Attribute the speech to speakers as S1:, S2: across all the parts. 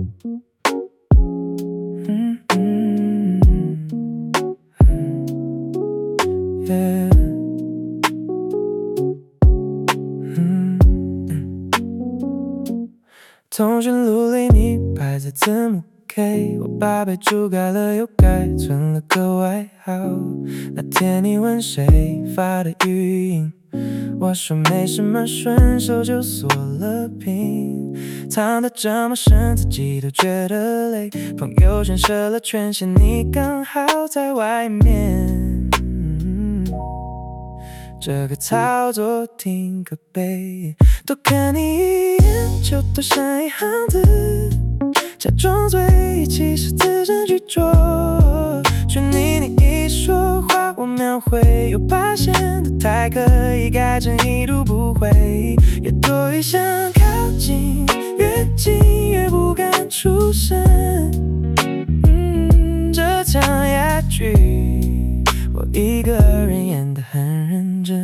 S1: 通讯录里你排在字母 K， 我把备注改了又改，存了个外号。那天你问谁发的语音，我说没什么，顺手就锁了屏。藏得这么深，自己都觉得累，朋友圈设了权限，你刚好在外面。这个操作挺可悲，多看你一眼就多剩一行字，假装醉意其实字斟句酌。劝你一说话我秒回，又怕显得太刻意，改成已读不回，也多余想靠近，越近越不敢出声。这场哑剧我一个人演得很认真，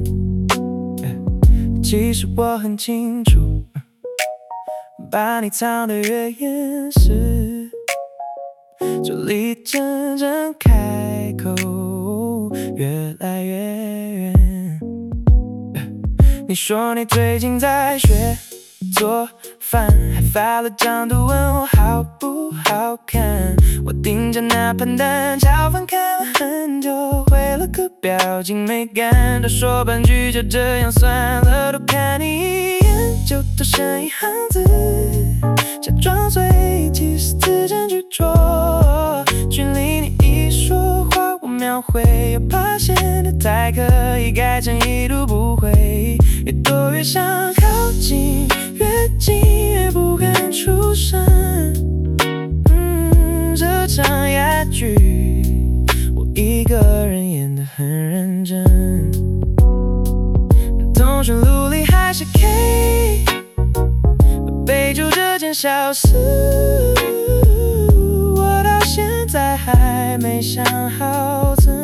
S1: 其实我很清楚，把你藏得越严实，就离真正开口越来越远。你说你最近在学做饭，还发了张图问我好不好看。我盯着那盘蛋炒饭看了很久，回了个表情没感，他说半句就这样算了，多看你一眼就多剩一行字，假装醉意其实字斟句酌。距离你一说话我秒回，又怕显得太刻意，改成已读不回，越多越想靠近，越近越不敢出声。这场哑剧我一个人演得很认真，通讯录里还是 K， 备注这件小事，我到现在还没想好怎